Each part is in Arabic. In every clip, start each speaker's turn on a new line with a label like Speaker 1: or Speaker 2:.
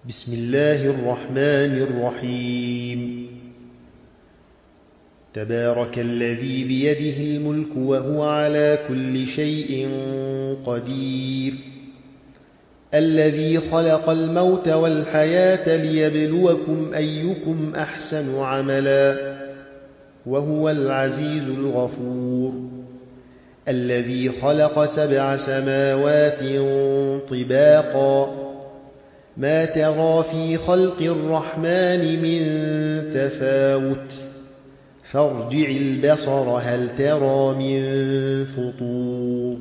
Speaker 1: بسم الله الرحمن الرحيم. تبارك الذي بيده الملك وهو على كل شيء قدير. الذي خلق الموت والحياة ليبلوكم أيكم أحسن عملا وهو العزيز الغفور. الذي خلق 7 سماوات طباقا ما ترى في خلق الرحمن من تفاوت فارجع البصر هل ترى من فطور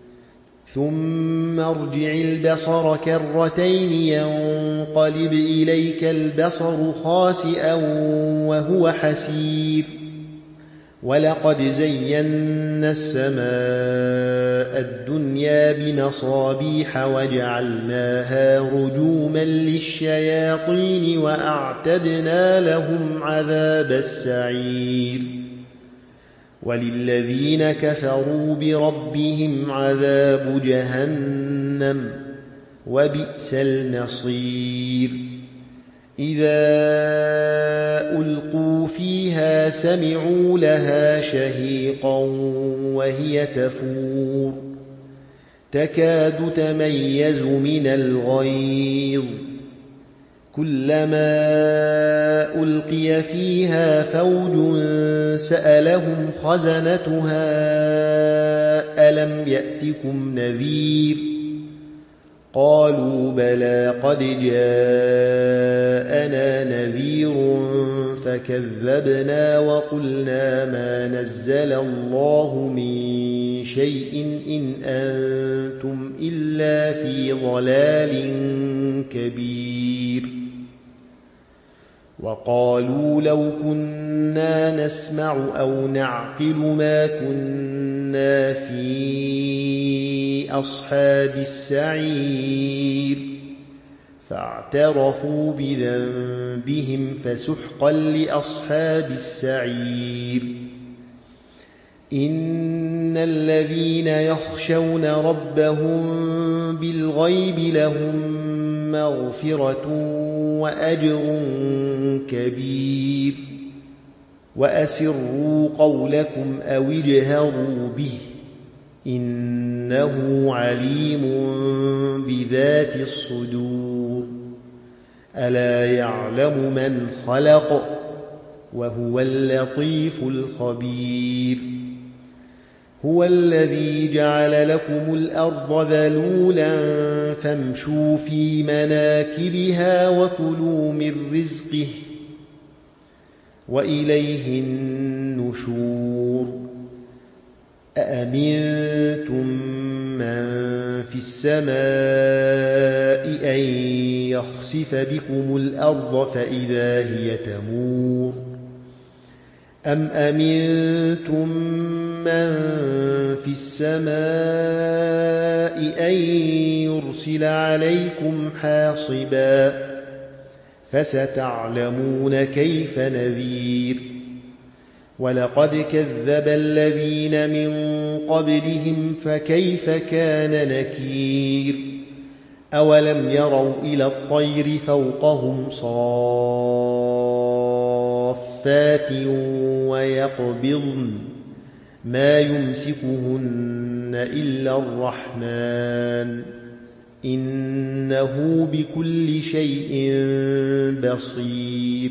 Speaker 1: ثم ارجع البصر كرتين ينقلب إليك البصر خاسئا وهو حسير. ولقد زينا السماء الدنيا بمصابيح وجعلناها رجوما للشياطين وأعتدنا لهم عذاب السعير. وللذين كفروا بربهم عذاب جهنم وبئس المصير. إذا ألقوا فيها سمعوا لها شهيقا وهي تفور تكاد تميز من الغيظ كلما ألقي فيها فوج سألهم خزنتها ألم يأتكم نذير قالوا بلى قد جاءنا نذير فكذبنا وقلنا ما نزل الله من شيء إن أنتم إلا في ضلال كبير. وقالوا لو كنا نسمع أو نعقل ما كنا في أصحاب السعير فاعترفوا بذنبهم فسحقا لأصحاب السعير. إن الذين يخشون ربهم بالغيب لهم مغفرة وأجر كبير. وأسروا قولكم أو اجهروا به إنه عليم بذات الصدور. ألا يعلم من خلق وهو اللطيف الخبير. هو الذي جعل لكم الأرض ذلولا فامشوا في مناكبها وكلوا من رزقه وإليه النشور. أأمنتم من في السماء أن يخسف بكم الأرض فإذا هي تمور أم أمنتم من في السماء أن يرسل عليكم حاصبا فستعلمون كيف نذير. ولقد كذب الذين من قبلهم فكيف كان نكير. أولم يروا إلى الطير فوقهم صافات ويقبضن ما يمسكهن إلا الرحمن إنه بكل شيء بصير.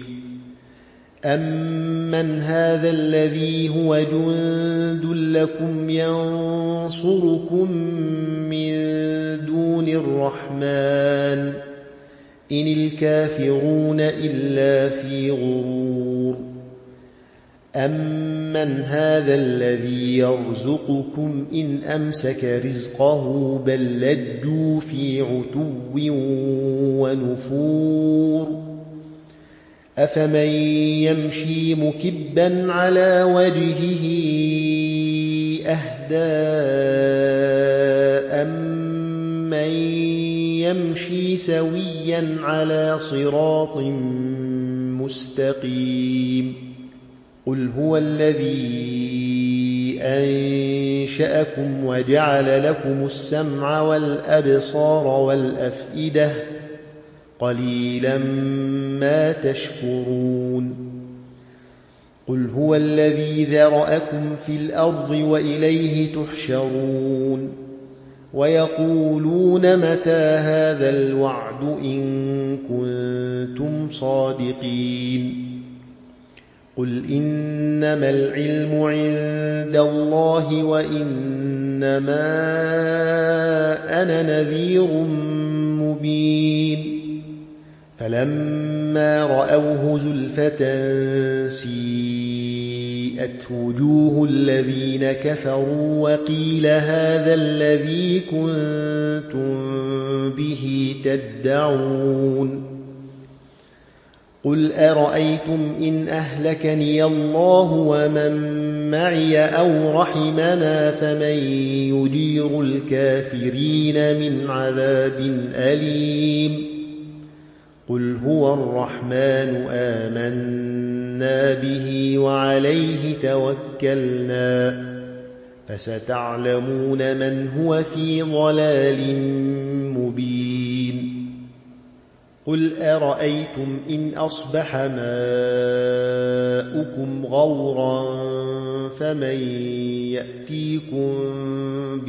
Speaker 1: أمن هذا الذي هو جند لكم ينصركم من دون الرحمن إن الكافرون إلا في غرور. أمن هذا الذي يرزقكم إن أمسك رزقه بل لجوا في عتو ونفور. أفمن يمشي مكبا على وجهه أهدى أمن يمشي سويا على صراط مستقيم. قل هو الذي أنشأكم وجعل لكم السمع والأبصار والأفئدة قليلا ما تشكرون قل هو الذي ذرأكم في الأرض وإليه تحشرون ويقولون متى هذا الوعد إن كنتم صادقين قل إنما العلم عند الله وإنما أنا نذير مبين فلما رأوه زلفة سيئت وجوه الذين كفروا وقيل هذا الذي كنتم به تدعون قل أرأيتم إن أهلكني الله ومن معي أو رحمنا فمن يجير الكافرين من عذاب أليم قل هو الرحمن آمنا به وعليه توكلنا فستعلمون من هو في ضلال مبين قل أرأيتم إن أصبح ماؤكم غورا فمن يأتيكم